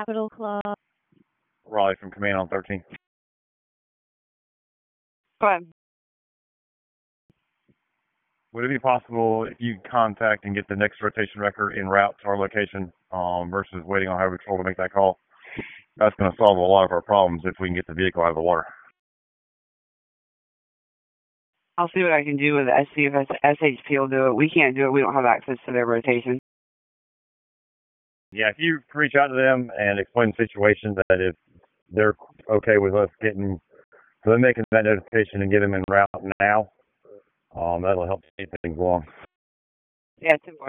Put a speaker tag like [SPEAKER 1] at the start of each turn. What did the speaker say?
[SPEAKER 1] Capital Club.
[SPEAKER 2] Raleigh from Command on 13.
[SPEAKER 3] Go ahead.
[SPEAKER 2] Would it be possible if you contact and get the next rotation record en route to our location versus waiting on Highway Patrol to make that call? That's going to solve a lot of our problems if we can get the vehicle out of the water.
[SPEAKER 3] I'll see what I can do with it. I see if SHP will do it. We can't do it. We don't have access to their rotation.
[SPEAKER 2] Yeah, if you reach out to them and explain the situation, that if they're okay with us getting, so they're making that notification and get them en route now, that'll help speed things along.
[SPEAKER 3] Yeah, it's important.